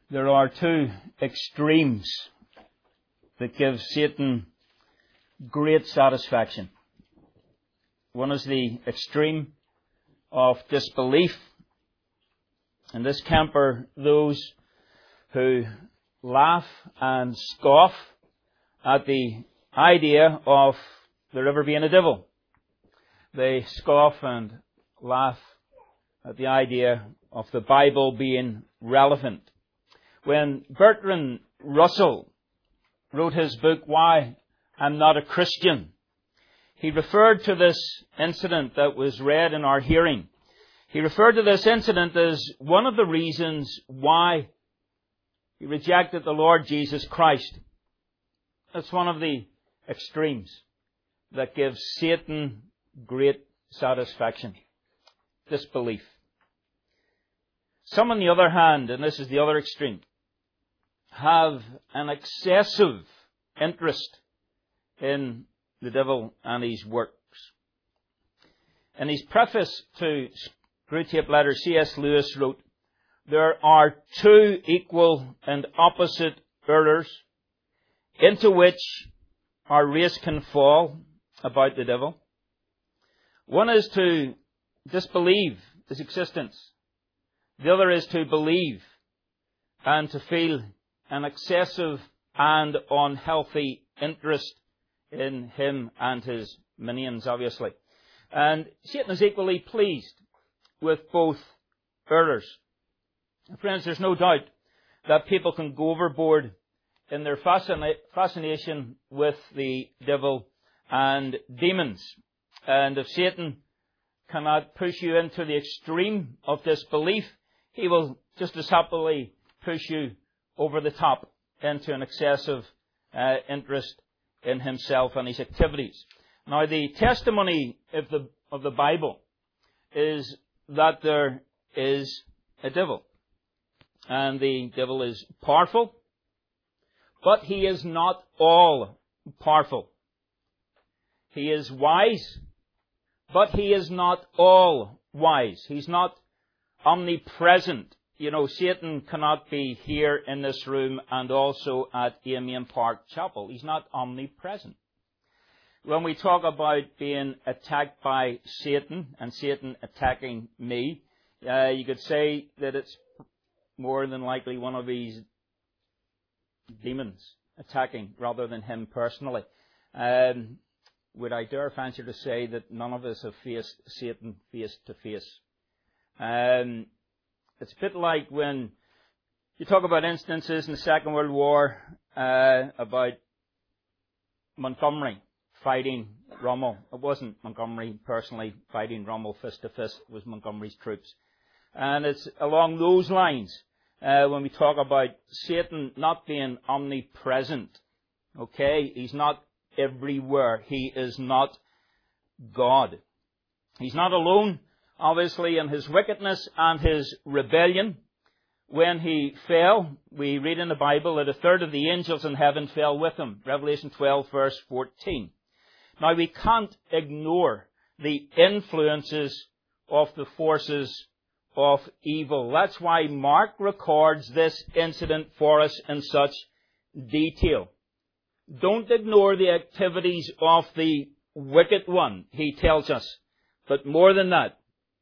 There are two extremes that give Satan great satisfaction. One is the extreme of disbelief. In this camp are those who laugh and scoff at the idea of there ever being a devil. They scoff and laugh at the idea of the Bible being relevant. When Bertrand Russell wrote his book, Why I'm Not a Christian, he referred to this incident that was read in our hearing. He referred to this incident as one of the reasons why he rejected the Lord Jesus Christ. That's one of the extremes that gives Satan great satisfaction. Disbelief. Some, on the other hand, and this is the other extreme, have an excessive interest in the devil and his works. In his preface to Screwtape Letters, C.S. Lewis wrote, "There are two equal and opposite errors into which our race can fall about the devil. One is to disbelieve his existence. The other is to believe and to feel an excessive and unhealthy interest in him and his minions, obviously." And Satan is equally pleased with both errors. Friends, there's no doubt that people can go overboard in their fascination with the devil and demons. And if Satan cannot push you into the extreme of disbelief, he will just as happily push you over the top into an excessive interest in himself and his activities. Now, the testimony of the Bible is that there is a devil. And the devil is powerful, but he is not all powerful. He is wise, but he is not all wise. He's not omnipresent. You know, Satan cannot be here in this room and also at Amiens Park Chapel. He's not omnipresent. When we talk about being attacked by Satan and Satan attacking me, you could say that it's more than likely one of these demons attacking rather than him personally. Would I dare venture to say that none of us have faced Satan face to face? It's a bit like when you talk about instances in the Second World War about Montgomery fighting Rommel. It wasn't Montgomery personally fighting Rommel fist to fist. It was Montgomery's troops. And it's along those lines when we talk about Satan not being omnipresent. Okay? He's not everywhere. He is not God. He's not alone, obviously, in his wickedness and his rebellion. When he fell, we read in the Bible that a third of the angels in heaven fell with him. Revelation 12, verse 14. Now, we can't ignore the influences of the forces of evil. That's why Mark records this incident for us in such detail. Don't ignore the activities of the wicked one, he tells us. But more than that,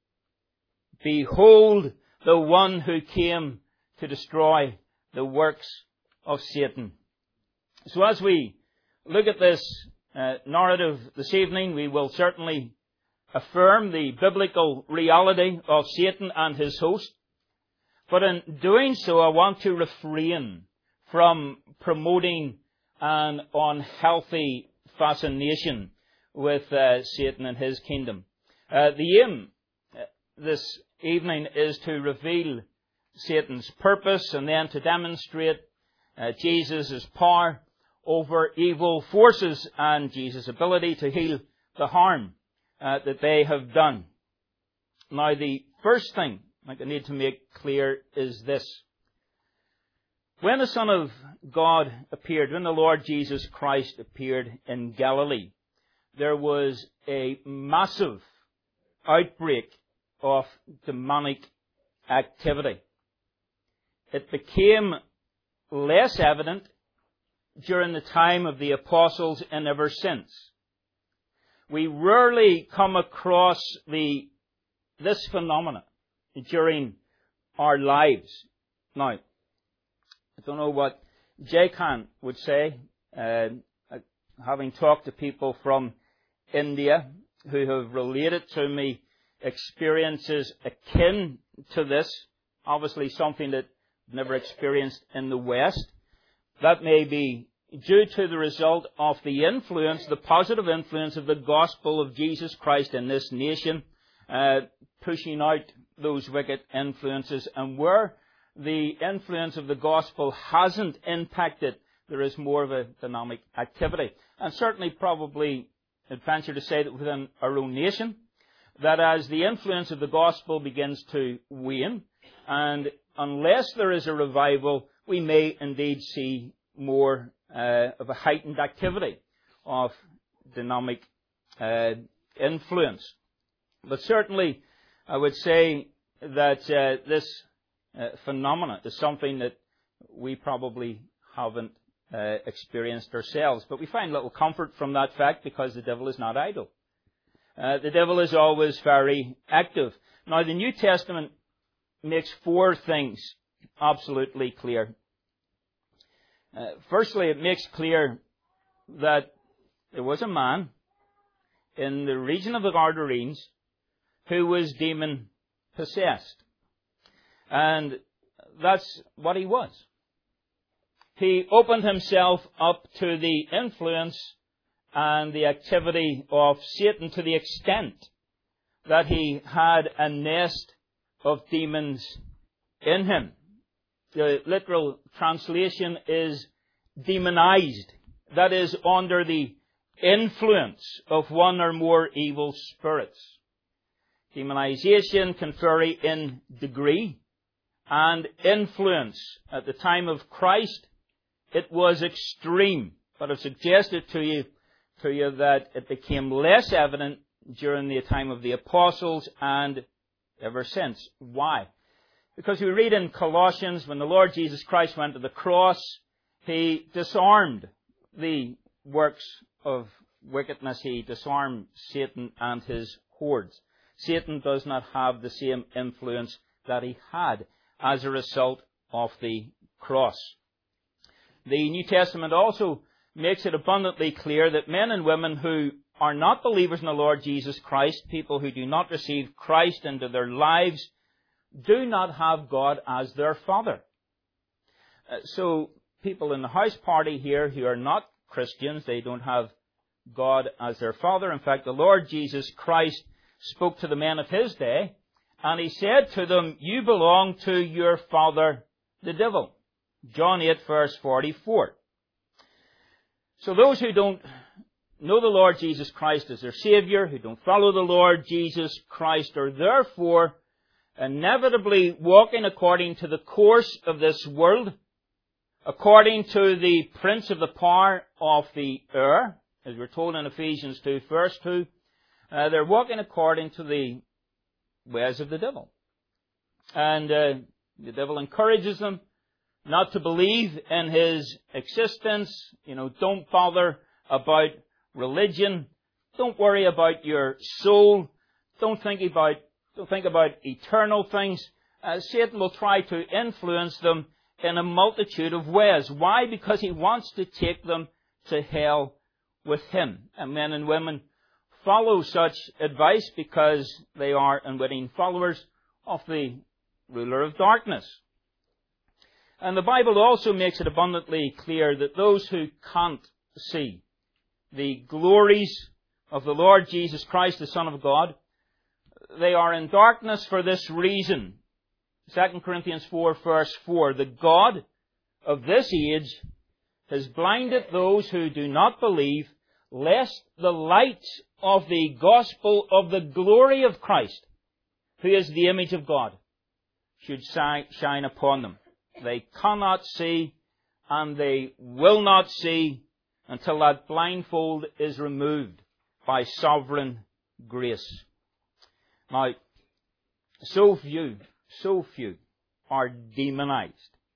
behold the one who came to destroy the works of Satan. So as we look at this narrative this evening, we will certainly affirm the biblical reality of Satan and his host. But in doing so, I want to refrain from promoting an unhealthy fascination with Satan and his kingdom. The aim this evening is to reveal Satan's purpose and then to demonstrate Jesus' power over evil forces and Jesus' ability to heal the harm that they have done. Now, the first thing I need to make clear is this. When the Son of God appeared, when the Lord Jesus Christ appeared in Galilee, there was a massive outbreak of demonic activity. it became less evident during the time of the apostles and ever since. We rarely come across this phenomena during our lives. Now, I don't know what Jacan would say, having talked to people from India who have related to me experiences akin to this, obviously something that I've never experienced in the West. That may be due to the result of the influence, the positive influence of the gospel of Jesus Christ in this nation, pushing out those wicked influences. And where the influence of the gospel hasn't impacted, there is more of a dynamic activity. And certainly probably I'd venture to say that within our own nation, that as the influence of the gospel begins to wane, and unless there is a revival, we may indeed see more of a heightened activity of dynamic influence. But certainly, I would say that this phenomena is something that we probably haven't experienced ourselves. But we find little comfort from that fact because the devil is not idle. The devil is always very active. Now, the New Testament makes four things absolutely clear. Firstly, it makes clear that there was a man in the region of the Gadarenes who was demon-possessed. And that's what he was. He opened himself up to the influence and the activity of Satan to the extent that he had a nest of demons in him. The literal translation is demonized. That is, under the influence of one or more evil spirits. Demonization can vary in degree and influence. At the time of Christ, it was extreme. But I've suggested to you that it became less evident during the time of the apostles and ever since. Why? Because we read in Colossians, when the Lord Jesus Christ went to the cross, He disarmed the works of wickedness. He disarmed Satan and his hordes. Satan does not have the same influence that he had as a result of the cross. The New Testament also makes it abundantly clear that men and women who are not believers in the Lord Jesus Christ, people who do not receive Christ into their lives, do not have God as their Father. So people in the house party here who are not Christians, they don't have God as their Father. In fact, the Lord Jesus Christ spoke to the men of His day, and He said to them, "You belong to your father, the devil." John 8, verse 44. So those who don't know the Lord Jesus Christ as their Savior, who don't follow the Lord Jesus Christ, are therefore inevitably walking according to the course of this world, according to the prince of the power of the air, as we're told in Ephesians 2, verse 2. They're walking according to the ways of the devil. And the devil encourages them not to believe in his existence. Don't bother about religion. Don't worry about your soul. Don't think about eternal things. Satan will try to influence them in a multitude of ways. Why? Because he wants to take them to hell with him. And men and women follow such advice because they are unwitting followers of the ruler of darkness. And the Bible also makes it abundantly clear that those who can't see the glories of the Lord Jesus Christ, the Son of God, they are in darkness for this reason. 2 Corinthians 4, verse 4, "The God of this age has blinded those who do not believe, lest the light of the gospel of the glory of Christ, who is the image of God, should shine upon them." They cannot see, and they will not see until that blindfold is removed by sovereign grace. Now, so few are demonized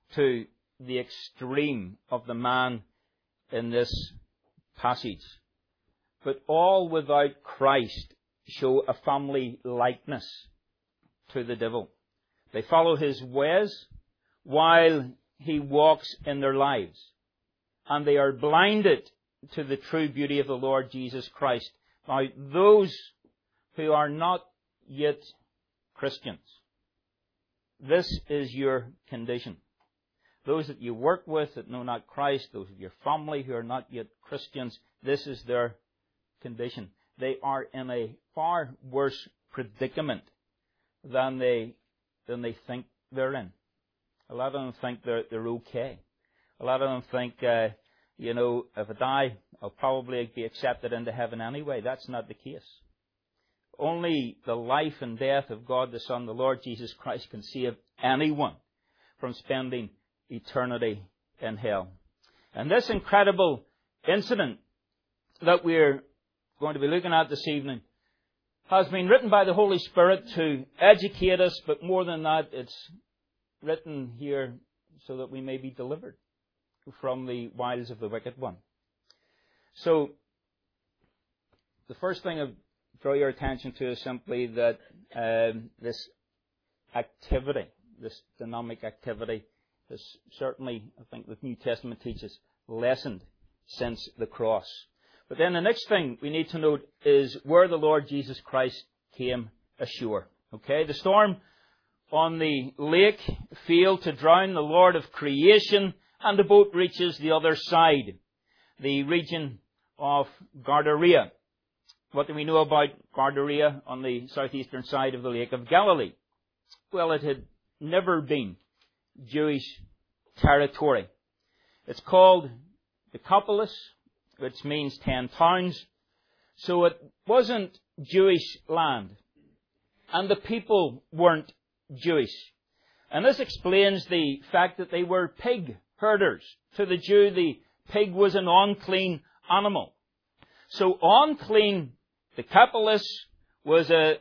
to the extreme of the man in this passage. But all without Christ show a family likeness to the devil. They follow his ways while he walks in their lives. And they are blinded to the true beauty of the Lord Jesus Christ. Now, those who are not yet Christians, this is your condition. Those that you work with that know not Christ, those of your family who are not yet Christians, this is their condition. They are in a far worse predicament than they think they're in. A lot of them think they're okay. A lot of them think, if I die, I'll probably be accepted into heaven anyway. That's not the case. Only the life and death of God the Son, the Lord Jesus Christ, can save anyone from spending eternity in hell. And this incredible incident that we're going to be looking at this evening has been written by the Holy Spirit to educate us, but more than that, it's written here so that we may be delivered from the wiles of the wicked one. So, the first thing I draw your attention to is simply that this activity, this dynamic activity, is certainly, I think the New Testament teaches, lessened since the cross. But then the next thing we need to note is where the Lord Jesus Christ came ashore. Okay, the storm on the lake failed to drown the Lord of creation, and the boat reaches the other side, the region of Gadara. What do we know about Gadara on the southeastern side of the Lake of Galilee? Well, it had never been Jewish territory. It's called Decapolis, which means 10 towns. So it wasn't Jewish land. And the people weren't Jewish. And this explains the fact that they were pig herders. To the Jew, the pig was an unclean animal. So unclean Decapolis was a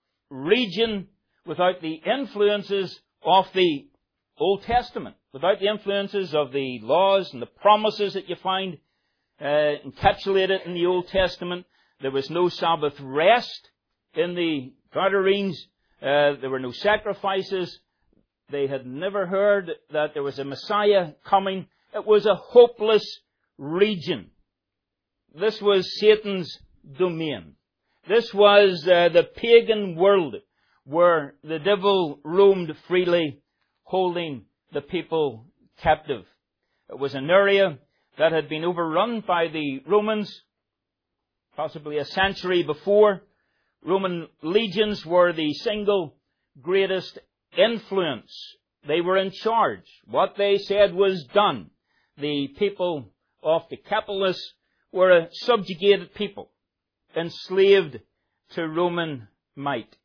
region without the influences of the Old Testament, without the influences of the laws and the promises that you find encapsulated in the Old Testament. There was no Sabbath rest in the Gadarenes. There were no sacrifices. They had never heard that there was a Messiah coming. It was a hopeless region. This was Satan's domain. This was the pagan world where the devil roamed freely, holding the people captive. It was an area that had been overrun by the Romans, possibly a century before. Roman legions were the single greatest influence. They were in charge. What they said was done. The people of Decapolis were a subjugated people, enslaved to Roman might.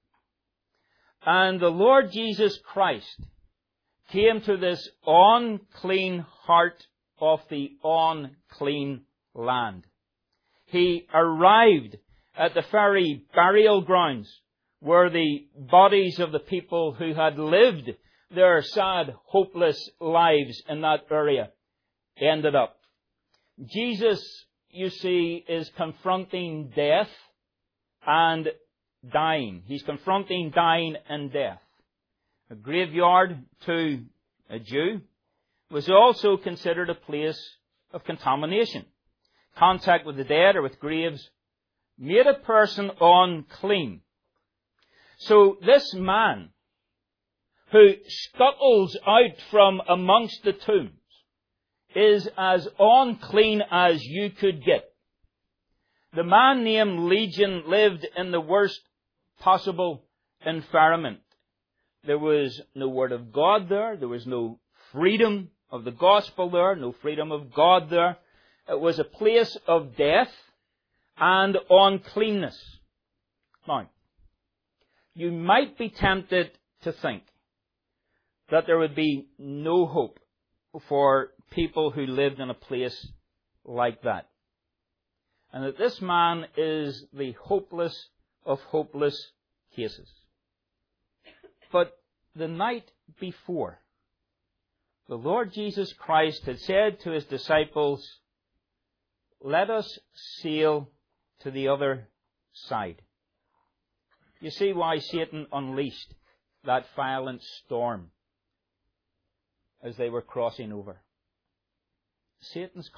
And the Lord Jesus Christ came to this unclean heart of the unclean land. He arrived at the very burial grounds where the bodies of the people who had lived their sad, hopeless lives in that area ended up. Jesus, you see, is confronting death and dying. He's confronting dying and death. A graveyard to a Jew was also considered a place of contamination. Contact with the dead or with graves made a person unclean. So this man who scuttles out from amongst the tombs is as unclean as you could get. The man named Legion lived in the worst possible environment. There was no word of God there. There was no freedom of the gospel there. No freedom of God there. It was a place of death and uncleanness. Now, you might be tempted to think that there would be no hope for people who lived in a place like that. And that this man is the hopeless of hopeless cases. But the night before, the Lord Jesus Christ had said to his disciples, "Let us sail to the other side." You see why Satan unleashed that violent storm as they were crossing over. Jesus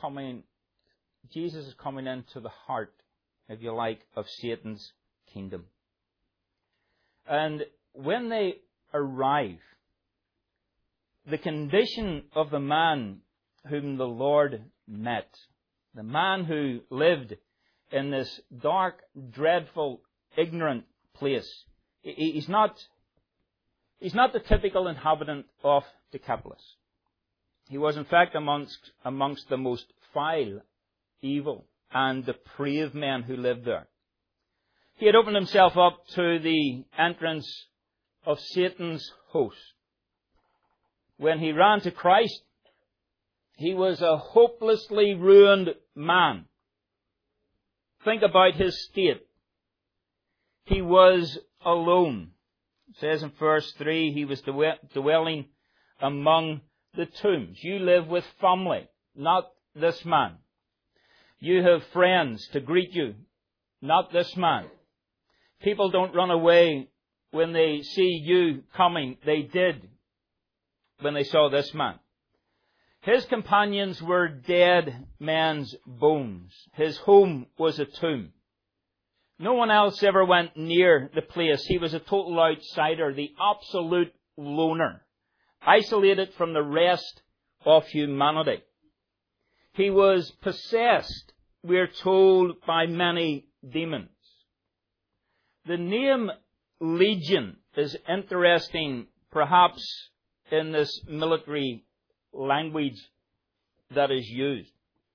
is coming into the heart, if you like, of Satan's kingdom. And when they arrive, the condition of the man whom the Lord met, the man who lived in this dark, dreadful, ignorant place, he's not the typical inhabitant of Decapolis. He was in fact amongst the most vile, evil, and depraved men who lived there. He had opened himself up to the entrance of Satan's host. When he ran to Christ, he was a hopelessly ruined man. Think about his state. He was alone. It says in verse 3, he was dwelling among the tombs. You live with family, not this man. You have friends to greet you, not this man. People don't run away when they see you coming. They did when they saw this man. His companions were dead men's bones. His home was a tomb. No one else ever went near the place. He was a total outsider, the absolute loner, isolated from the rest of humanity. He was possessed, we're told, by many demons. The name Legion is interesting, perhaps, in this military language that is used.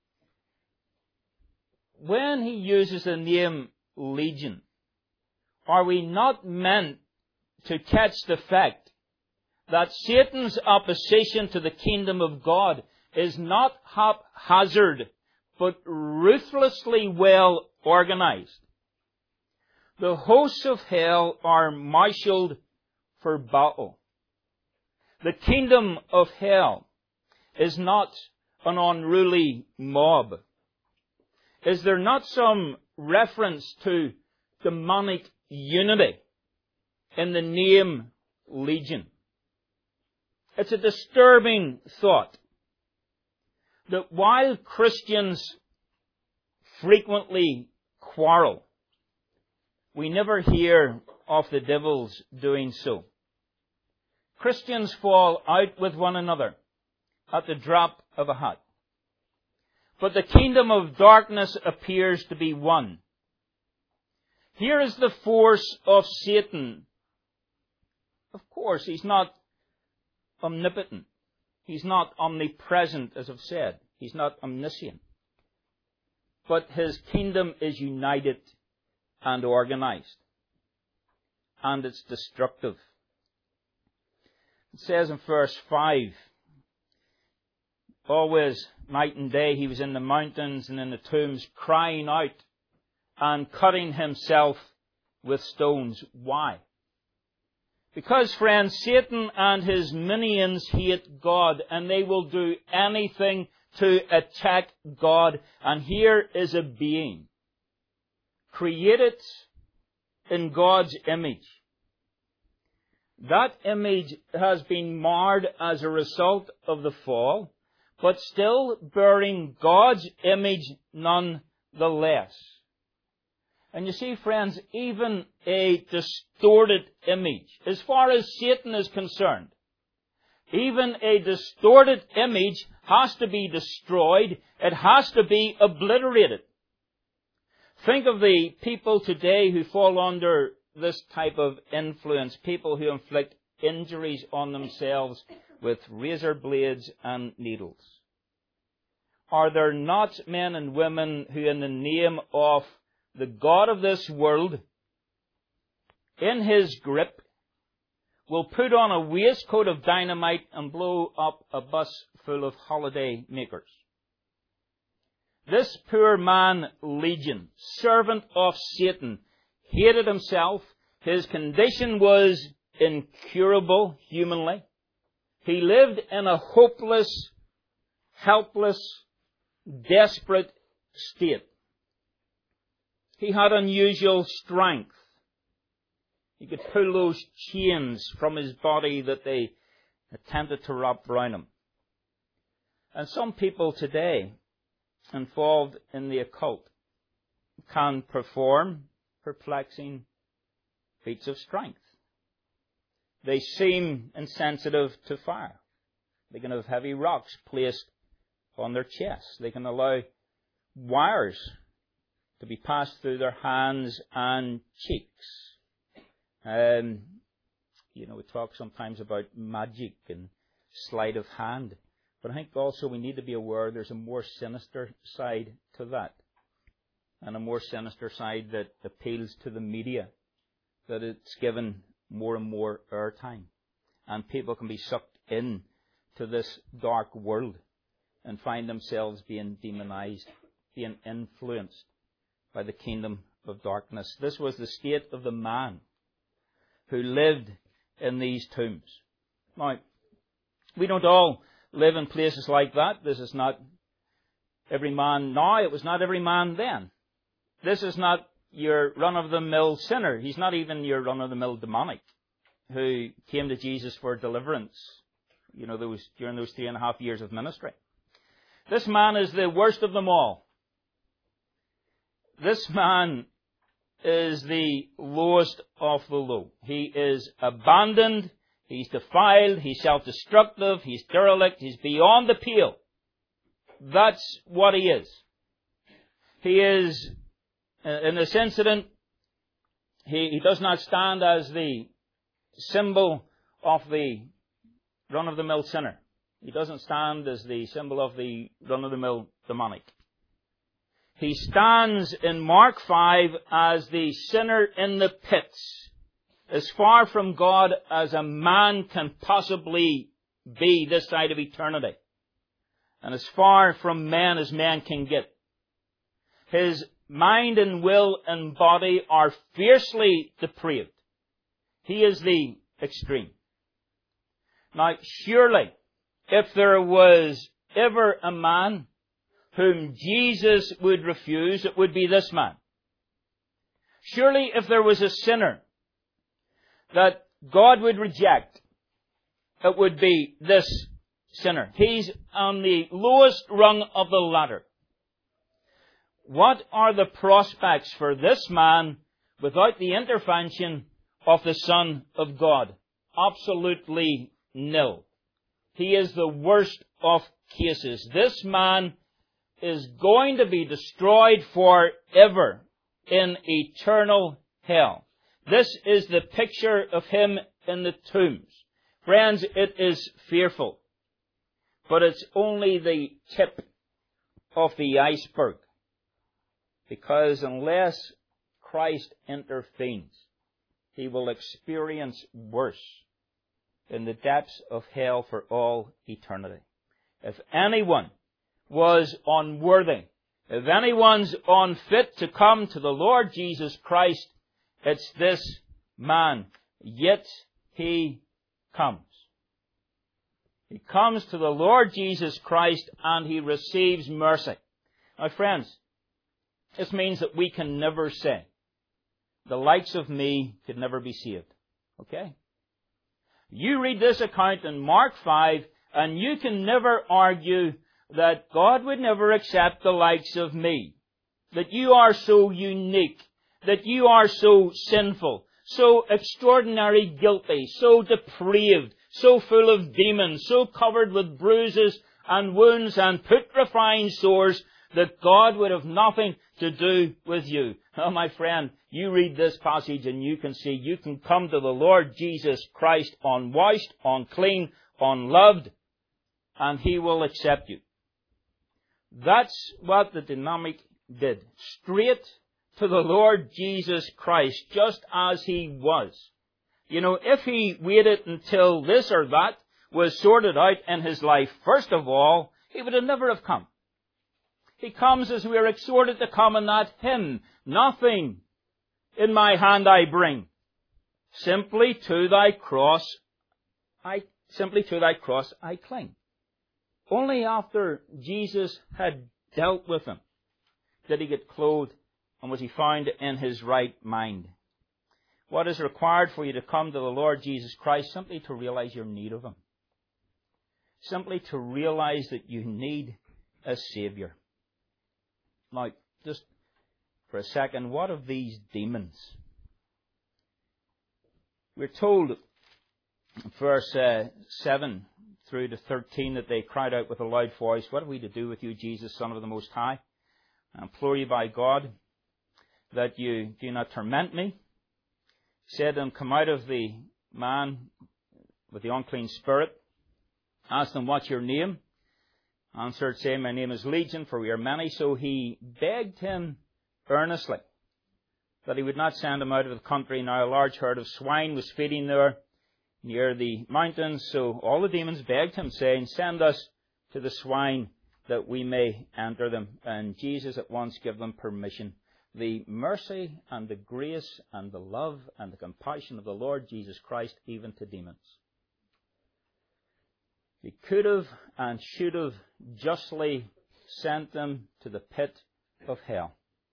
When he uses the name Legion, are we not meant to catch the fact that Satan's opposition to the kingdom of God is not haphazard, but ruthlessly well organized? The hosts of hell are marshaled for battle. The kingdom of hell is not an unruly mob. Is there not some reference to demonic unity in the name Legion? It's a disturbing thought that while Christians frequently quarrel, we never hear of the devils doing so. Christians fall out with one another at the drop of a hat. But the kingdom of darkness appears to be one. Here is the force of Satan. Of course, he's not omnipotent. He's not omnipresent, as I've said. He's not omniscient. But his kingdom is united and organized. And it's destructive. It says in verse 5, always night and day he was in the mountains and in the tombs, crying out and cutting himself with stones. Why? Because, friends, Satan and his minions hate God, and they will do anything to attack God. And here is a being created in God's image. That image has been marred as a result of the fall, but still bearing God's image nonetheless. And you see, friends, even a distorted image, as far as Satan is concerned, even a distorted image has to be destroyed. It has to be obliterated. Think of the people today who fall under this type of influence, people who inflict injuries on themselves with razor blades and needles. Are there not men and women who, in the name of the God of this world, in his grip, will put on a waistcoat of dynamite and blow up a bus full of holiday makers? This poor man, Legion, servant of Satan, hated himself. His condition was incurable humanly. He lived in a hopeless, helpless, desperate state. He had unusual strength. He could pull those chains from his body that they attempted to wrap around him. And some people today involved in the occult can perform perplexing feats of strength. They seem insensitive to fire. They can have heavy rocks placed on their chests. They can allow wires to be passed through their hands and cheeks. We talk sometimes about magic and sleight of hand. But I think also we need to be aware there's a more sinister side to that. And a more sinister side that appeals to the media. That it's given more and more airtime. And people can be sucked in to this dark world and find themselves being demonized, being influenced by the kingdom of darkness. This was the state of the man who lived in these tombs. Now, we don't all live in places like that. This is not every man now. It was not every man then. This is not your run-of-the-mill sinner. He's not even your run-of-the-mill demonic who came to Jesus for deliverance, during those 3.5 years of ministry. This man is the worst of them all. This man is the lowest of the low. He is abandoned, he's defiled, he's self-destructive, he's derelict, he's beyond the pale. That's what he is. He is, in this incident, he does not stand as the symbol of the run-of-the-mill sinner. He doesn't stand as the symbol of the run-of-the-mill demonic. He stands in Mark 5 as the sinner in the pits, as far from God as a man can possibly be this side of eternity, and as far from men as man can get. His mind and will and body are fiercely depraved. He is the extreme. Now, surely, if there was ever a man whom Jesus would refuse, it would be this man. Surely, if there was a sinner that God would reject, it would be this sinner. He's on the lowest rung of the ladder. What are the prospects for this man without the intervention of the Son of God? Absolutely nil. He is the worst of cases. This man is going to be destroyed forever in eternal hell. This is the picture of him in the tombs. Friends, it is fearful. But it's only the tip of the iceberg. Because unless Christ intervenes, he will experience worse in the depths of hell for all eternity. If anyone was unworthy, if anyone's unfit to come to the Lord Jesus Christ, it's this man. Yet he comes. He comes to the Lord Jesus Christ and he receives mercy. Now, friends, this means that we can never say, the likes of me could never be saved. Okay? You read this account in Mark 5, and you can never argue that God would never accept the likes of me. That you are so unique. That you are so sinful. So extraordinarily guilty. So depraved. So full of demons. So covered with bruises and wounds and putrefying sores that God would have nothing to do with you. Oh, my friend, you read this passage and you can see you can come to the Lord Jesus Christ unwashed, unclean, unloved, and he will accept you. That's what the demonic did. Straight to the Lord Jesus Christ, just as he was. If he waited until this or that was sorted out in his life, first of all, he would have never have come. He comes as we are exhorted to come, and not him. Nothing in my hand I bring. Simply to thy cross I Simply to thy cross I cling. Only after Jesus had dealt with him did he get clothed and was he found in his right mind. What is required for you to come to the Lord Jesus Christ? Simply to realize your need of him. Simply to realize that you need a Saviour. Now, just for a second, what of these demons? We're told, verse 7 through to 13, that they cried out with a loud voice, "What have we to do with you, Jesus, Son of the Most High? I implore you by God that you do not torment me." He said to them, "Come out of the man with the unclean spirit." Asked them, "What's your name?" Answered, saying, "My name is Legion, for we are many." So he begged him earnestly that he would not send him out of the country. Now a large herd of swine was feeding there near the mountains. So all the demons begged him, saying, "Send us to the swine that we may enter them." And Jesus at once gave them permission. The mercy and the grace and the love and the compassion of the Lord Jesus Christ, even to demons. He could have and should have justly sent them to the pit of hell.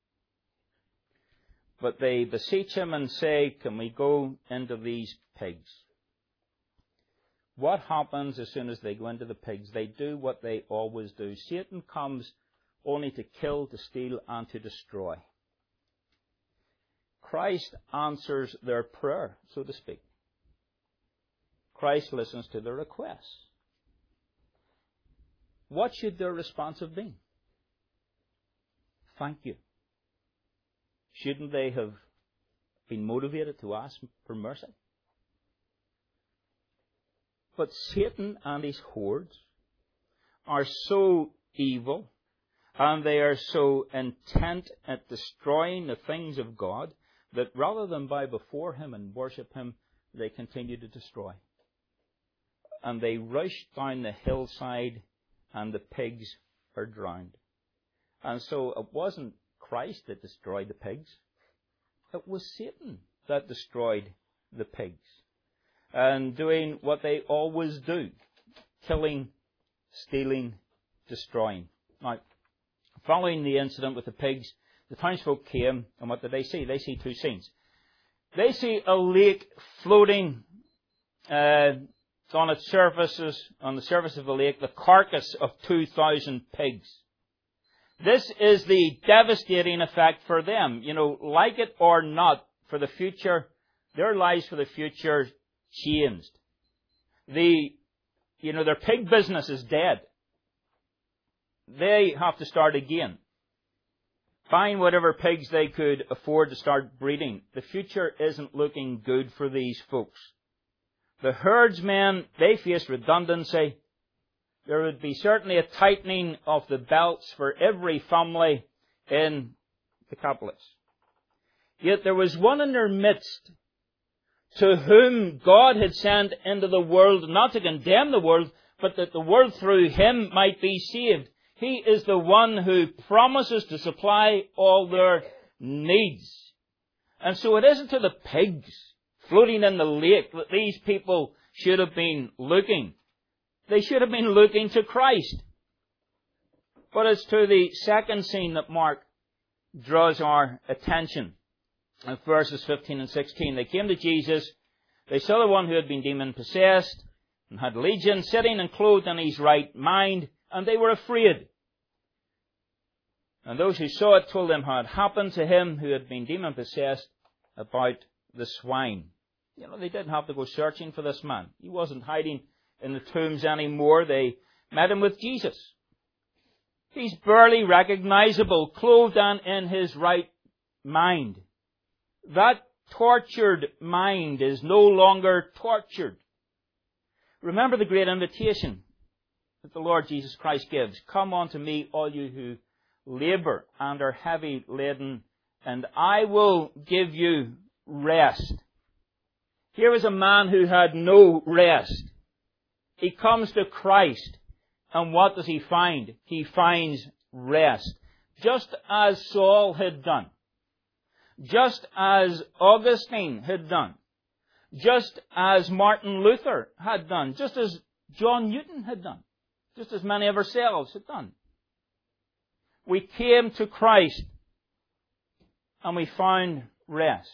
But they beseech him and say, "Can we go into these pigs?" What happens as soon as they go into the pigs? They do what they always do. Satan comes only to kill, to steal, and to destroy. Christ answers their prayer, so to speak. Christ listens to their requests. What should their response have been? Thank you. Shouldn't they have been motivated to ask for mercy? But Satan and his hordes are so evil, and they are so intent at destroying the things of God, that rather than bow before him and worship him, they continue to destroy. And they rush down the hillside, and the pigs are drowned. And so it wasn't Christ that destroyed the pigs. It was Satan that destroyed the pigs. And doing what they always do, killing, stealing, destroying. Now, following the incident with the pigs, the townsfolk came, and what did they see? They see two scenes. They see a lake floating on the surface of the lake, the carcass of 2,000 pigs. This is the devastating effect for them. Like it or not, for the future, their lives for the future changed. Their pig business is dead. They have to start again. Find whatever pigs they could afford to start breeding. The future isn't looking good for these folks. The herdsmen, they face redundancy. There would be certainly a tightening of the belts for every family in Decapolis. Yet there was one in their midst to whom God had sent into the world, not to condemn the world, but that the world through him might be saved. He is the one who promises to supply all their needs. And so it isn't to the pigs floating in the lake that these people should have been looking. They should have been looking to Christ. But it's to the second scene that Mark draws our attention. In verses 15 and 16, they came to Jesus. They saw the one who had been demon-possessed and had legion sitting and clothed in his right mind, and they were afraid. And those who saw it told them how it happened to him who had been demon-possessed about the swine. They didn't have to go searching for this man. He wasn't hiding in the tombs anymore. They met him with Jesus. He's barely recognizable, clothed and in his right mind. That tortured mind is no longer tortured. Remember the great invitation that the Lord Jesus Christ gives. Come unto me, all you who labor and are heavy laden, and I will give you rest. Here is a man who had no rest. He comes to Christ, and what does he find? He finds rest. Just as Saul had done. Just as Augustine had done. just as Martin Luther had done, just as John Newton had done, just as many of ourselves had done. We came to Christ and we found rest.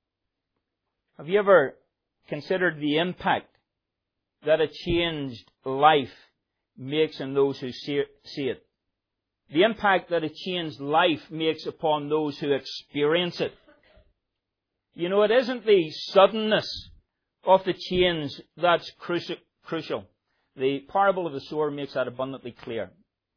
Have you ever considered the impact that a changed life makes on those who see it? The impact that a changed life makes upon those who experience it. You know, it isn't the suddenness of the change that's crucial. The parable of the sower makes that abundantly clear.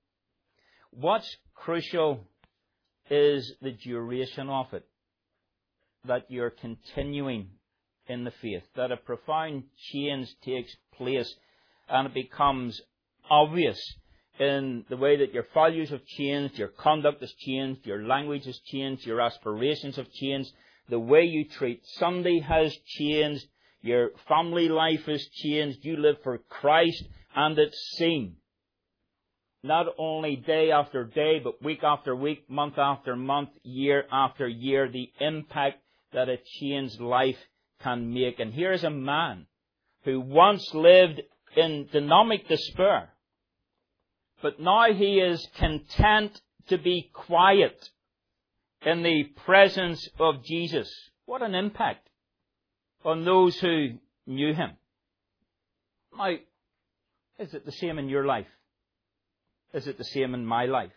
What's crucial is the duration of it. That you're continuing in the faith. That a profound change takes place and it becomes obvious in the way that your values have changed, your conduct has changed, your language has changed, your aspirations have changed, the way you treat Sunday has changed, your family life has changed, you live for Christ, and it's seen. Not only day after day, but week after week, month after month, year after year, the impact that a changed life can make. And here's a man who once lived in dynamic despair, but now he is content to be quiet in the presence of Jesus. What an impact on those who knew him. Now, is it the same in your life? Is it the same in my life?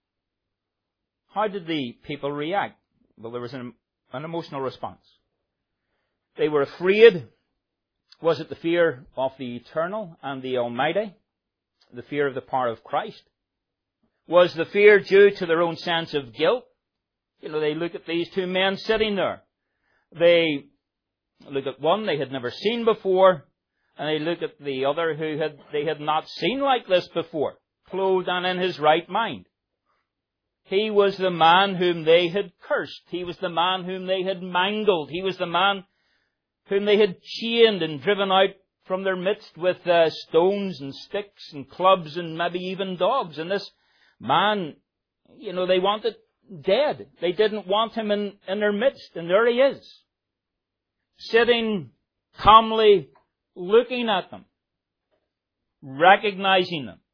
How did the people react? Well, there was an emotional response. They were afraid. Was it the fear of the eternal and the almighty? The fear of the power of Christ? Was the fear due to their own sense of guilt? You know, they look at these two men sitting there. They look at one they had never seen before, and they look at the other who they had not seen like this before, clothed and in his right mind. He was the man whom they had cursed. He was the man whom they had mangled. He was the man whom they had chained and driven out from their midst with stones and sticks and clubs and maybe even dogs. And this man, you know, they wanted dead. They didn't want him in their midst. And there he is, sitting calmly, looking at them, recognizing them,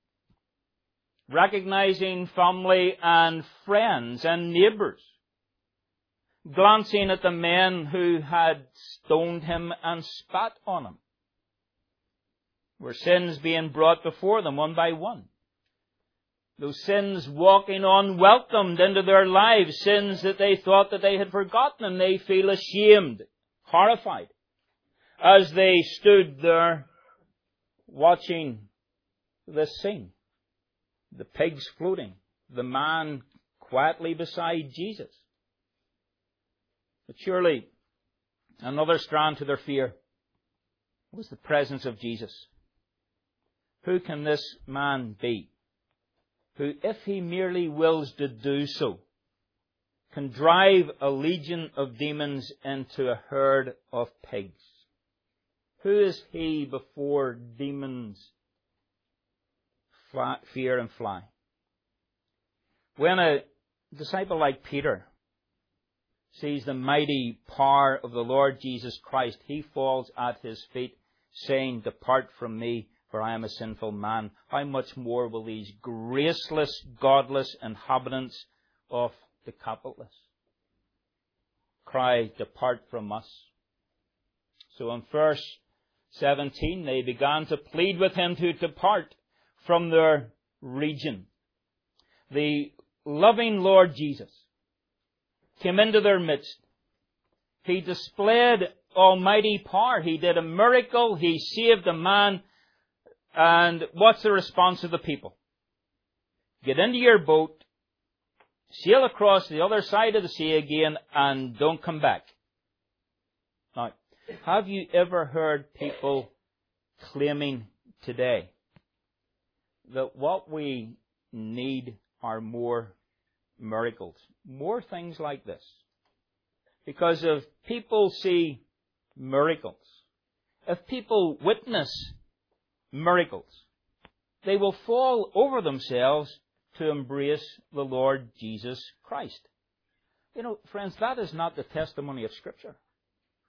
recognizing family and friends and neighbours, glancing at the men who had stoned him and spat on him. Were sins being brought before them one by one? Those sins walking unwelcomed into their lives, sins that they thought that they had forgotten, and they feel ashamed, horrified, as they stood there watching this scene. The pigs floating, the man quietly beside Jesus. But surely another strand to their fear was the presence of Jesus. Who can this man be who, if he merely wills to do so, can drive a legion of demons into a herd of pigs? Who is he before demons fear and fly? When a disciple like Peter sees the mighty power of the Lord Jesus Christ, he falls at his feet, saying, "Depart from me, for I am a sinful man." How much more will these graceless, godless inhabitants of Decapolis cry, "Depart from us"? So in verse 17, they began to plead with him to depart from their region. The loving Lord Jesus came into their midst. He displayed almighty power. He did a miracle. He saved a man. And what's the response of the people? Get into your boat, sail across the other side of the sea again, and don't come back. Now, have you ever heard people claiming today that what we need are more miracles, more things like this? Because if people see miracles, if people witness miracles, they will fall over themselves to embrace the Lord Jesus Christ. You know, friends, that is not the testimony of Scripture.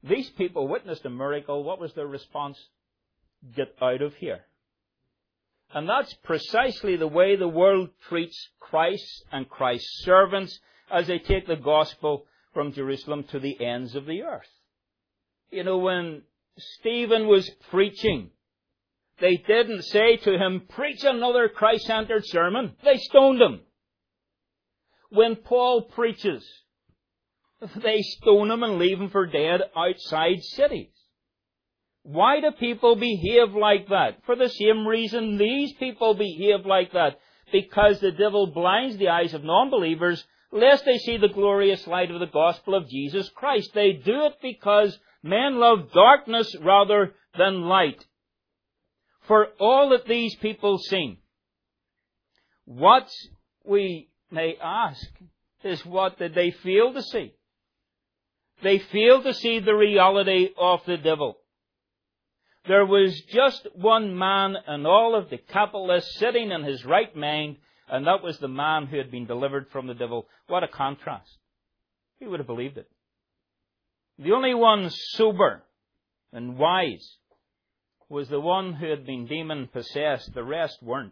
These people witnessed a miracle. What was their response? Get out of here. And that's precisely the way the world treats Christ and Christ's servants as they take the gospel from Jerusalem to the ends of the earth. You know, when Stephen was preaching, they didn't say to him, preach another Christ-centered sermon. They stoned him. When Paul preaches, they stone him and leave him for dead outside cities. Why do people behave like that? For the same reason these people behave like that. Because the devil blinds the eyes of non-believers lest they see the glorious light of the gospel of Jesus Christ. They do it because men love darkness rather than light. For all that these people sing, what we may ask is, what did they fail to see? They failed to see the reality of the devil. There was just one man in all of Decapolis sitting in his right mind, and that was the man who had been delivered from the devil. What a contrast. Who would have believed it? The only one sober and wise was the one who had been demon-possessed. The rest weren't.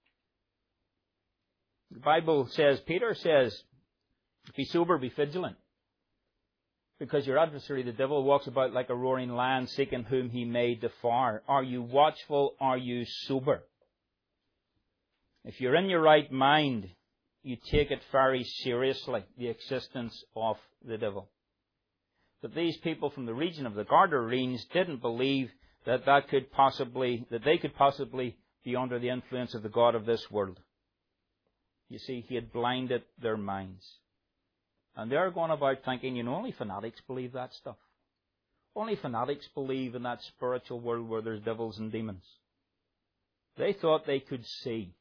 The Bible says, Peter says, be sober, be vigilant. Because your adversary, the devil, walks about like a roaring lion, seeking whom he may devour. Are you watchful? Are you sober? If you're in your right mind, you take it very seriously, the existence of the devil. But these people from the region of the Gadarenes didn't believe that they could possibly be under the influence of the god of this world. You see, he had blinded their minds. And they're going about thinking, only fanatics believe that stuff. Only fanatics believe in that spiritual world where there's devils and demons. They thought they could see.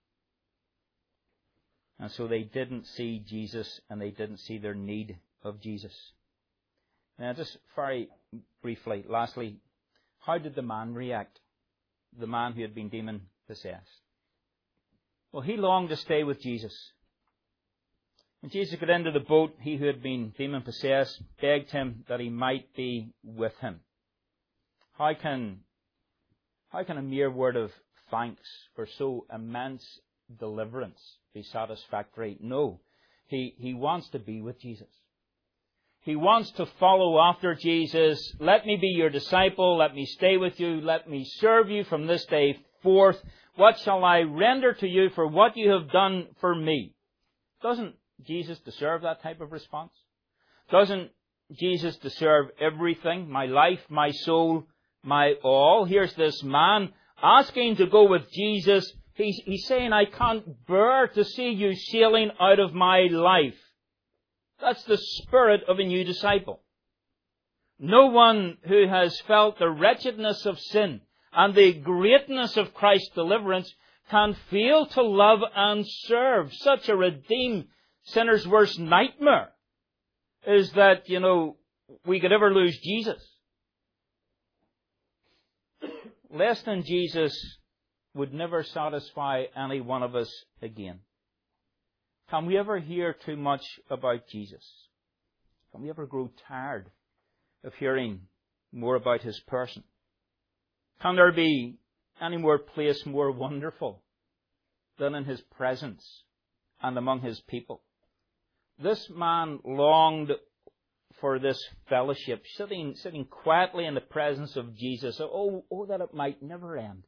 And so they didn't see Jesus, and they didn't see their need of Jesus. Now, just very briefly, lastly, how did the man react? The man who had been demon-possessed. Well, he longed to stay with Jesus. When Jesus got into the boat, he who had been demon-possessed begged him that he might be with him. How can a mere word of thanks for so immense deliverance be satisfactory? No. He wants to be with Jesus. He wants to follow after Jesus. Let me be your disciple. Let me stay with you. Let me serve you from this day forth. What shall I render to you for what you have done for me? Doesn't Jesus deserve that type of response? Doesn't Jesus deserve everything? My life, my soul, my all. Here's this man asking to go with Jesus. He's saying, I can't bear to see you sailing out of my life. That's the spirit of a new disciple. No one who has felt the wretchedness of sin and the greatness of Christ's deliverance can fail to love and serve. Such a redeemed sinner's worst nightmare is that, we could ever lose Jesus. Less than Jesus would never satisfy any one of us again. Can we ever hear too much about Jesus? Can we ever grow tired of hearing more about His person? Can there be any more place more wonderful than in His presence and among His people? This man longed for this fellowship, sitting quietly in the presence of Jesus. Oh, that it might never end.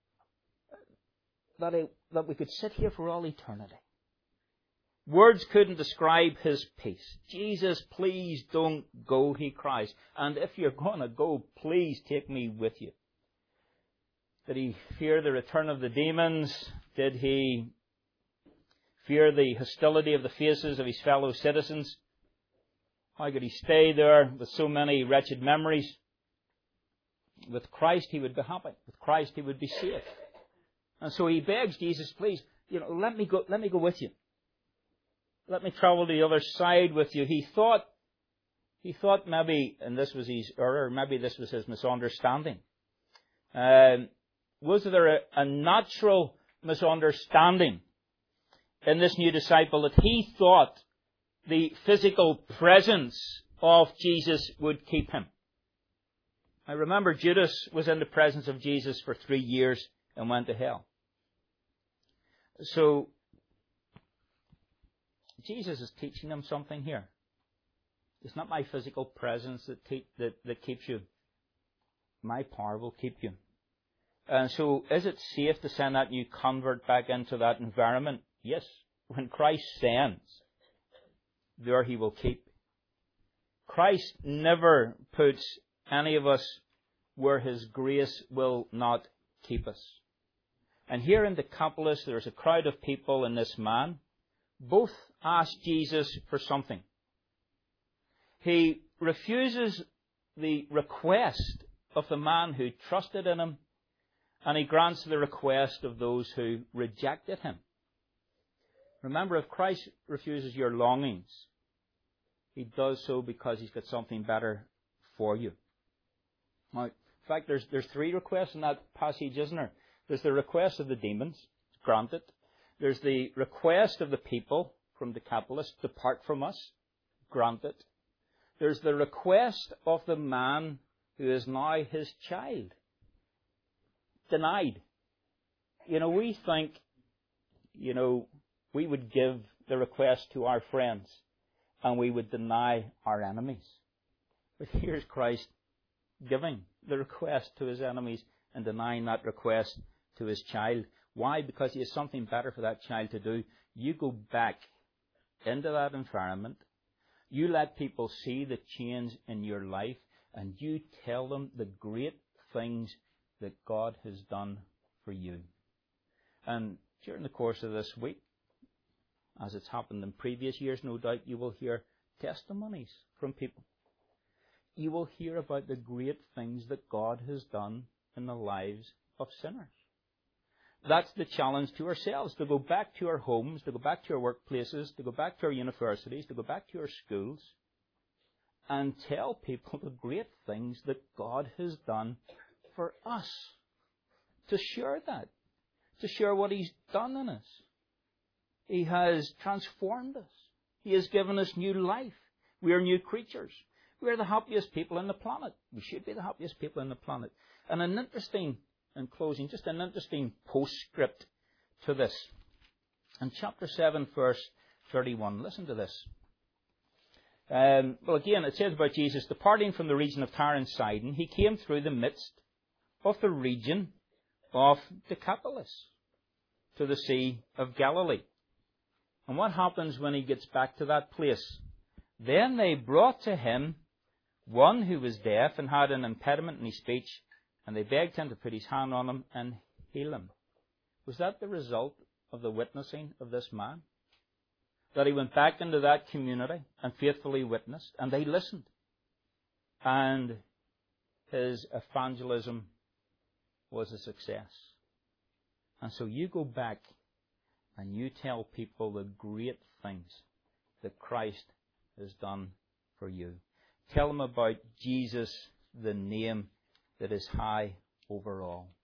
That we could sit here for all eternity. Words couldn't describe his peace. Jesus, please don't go, he cries. And if you're going to go, please take me with you. Did he fear the return of the demons? Did he fear the hostility of the faces of his fellow citizens? How could he stay there with so many wretched memories? With Christ he would be happy. With Christ he would be safe. And so he begs Jesus, please, let me go with you. Let me travel to the other side with you. He thought maybe, and this was his error, maybe this was his misunderstanding. Was there a natural misunderstanding in this new disciple that he thought the physical presence of Jesus would keep him? I remember Judas was in the presence of Jesus for 3 years and went to hell. So, Jesus is teaching him something here. It's not my physical presence that keeps you. My power will keep you. And so, is it safe to send that new convert back into that environment? Yes. When Christ sends, there he will keep. Christ never puts any of us where his grace will not keep us. And here in Decapolis, there's a crowd of people and this man. Both ask Jesus for something. He refuses the request of the man who trusted in him, and he grants the request of those who rejected him. Remember, if Christ refuses your longings, he does so because he's got something better for you. Now, in fact, there's 3 requests in that passage, isn't there? There's the request of the demons, granted. There's the request of the people from Decapolis, depart from us, granted. There's the request of the man who is now his child, denied. We think, we would give the request to our friends and we would deny our enemies. But here's Christ giving the request to his enemies and denying that request to his child. Why? Because he has something better for that child to do. You go back into that environment. You let people see the change in your life, and you tell them the great things that God has done for you. And during the course of this week, as it's happened in previous years, no doubt you will hear testimonies from people. You will hear about the great things that God has done in the lives of sinners. That's the challenge to ourselves, to go back to our homes, to go back to our workplaces, to go back to our universities, to go back to our schools, and tell people the great things that God has done for us. To share that. To share what he's done in us. He has transformed us. He has given us new life. We are new creatures. We are the happiest people on the planet. We should be the happiest people on the planet. And in closing, just an interesting postscript to this. In chapter 7, verse 31, listen to this. Well, again, it says about Jesus, departing from the region of Tyre and Sidon, he came through the midst of the region of Decapolis to the Sea of Galilee. And what happens when he gets back to that place? Then they brought to him one who was deaf and had an impediment in his speech, and they begged him to put his hand on him and heal him. Was that the result of the witnessing of this man? That he went back into that community and faithfully witnessed, and they listened. And his evangelism was a success. And so you go back and you tell people the great things that Christ has done for you. Tell them about Jesus, the name that is high over all.